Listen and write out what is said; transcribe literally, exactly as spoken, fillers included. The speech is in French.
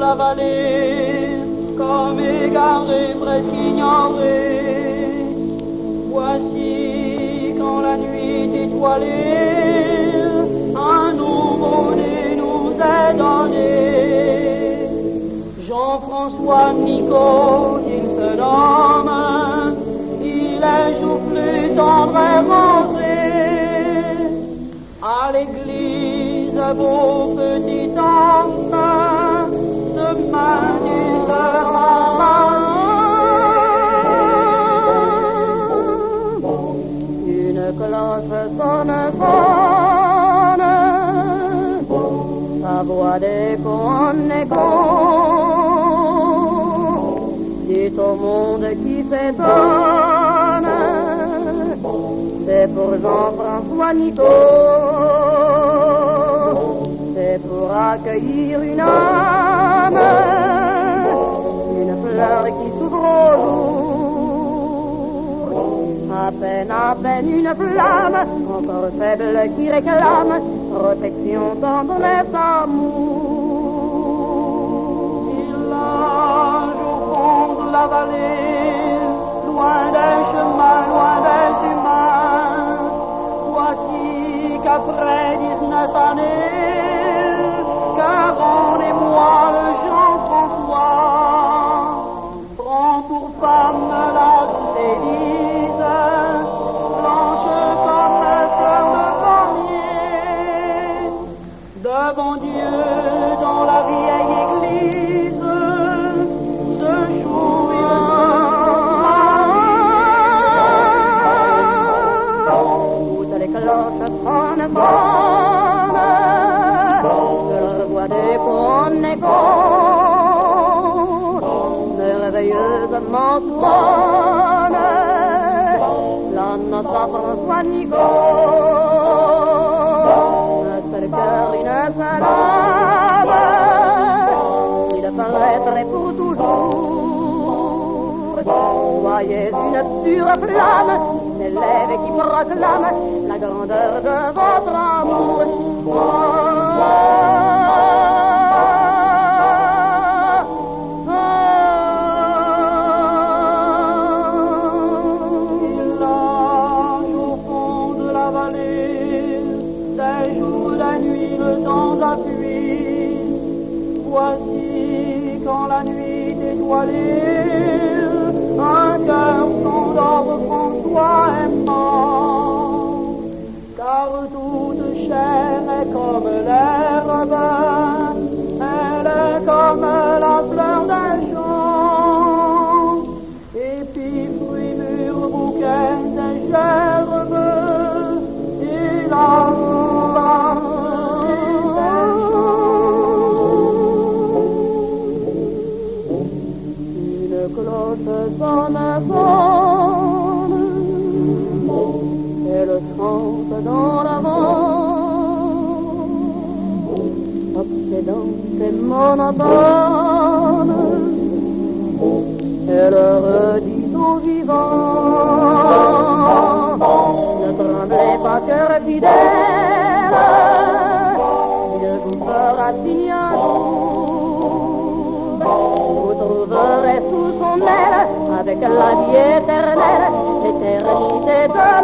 la vallée, comme égaré, presque ignoré. Voici quand la nuit étoilée, un nouveau-né nous est donné. Jean-François Nico, il se nomme, il est joufflu, tendre et rosé. À l'église, vos petits enfants, demain tu seras marié. Une cloche sonne, sonne, sa voix d'écho en écho. Dit au monde qui s'étonne, c'est pour Jean-François Nico, c'est pour accueillir une âme, une fleur qui s'ouvre au jour. À peine, à peine une flamme, encore faible qui réclame protection, tendresse, amour. Il nage au fond de la vallée, loin des chemins, loin des humains. Voici qu'après dix-neuf années, Caron et moi, le Jean-François, prend pour femme la douce Élise, blanche comme la fleur de palmier. Devant Dieu, dans la vieille église, ce jour il toutes les cloches sonnent, sonnent, de leur voix d'écho en écho, merveilleusement sonne la noce à François Nico. Un seul cœur, une seule âme, il paraîtrait pour toujours. Soyez une pure flamme, s'élève et qui proclame la grandeur de votre amour. Oh, oh, il nage au fond de la vallée, des jours, la nuit, le temps appuie. Voici quand la nuit étoilée, un cœur s'endort, François aimant, car toute chair est comme l'herbe, elle est comme la fleur d'un champ, et puis fruits mûrs, bouquets et gerbes, et l'amour une cloche sonne, sonne, elle chante dans la vent, obsédante et monotone, elle redit aux vivants, ne tremblez pas, cœur fidèle, Dieu vous fera signe un jour, vous trouverez sous son aile, avec la vie éternelle, l'éternité de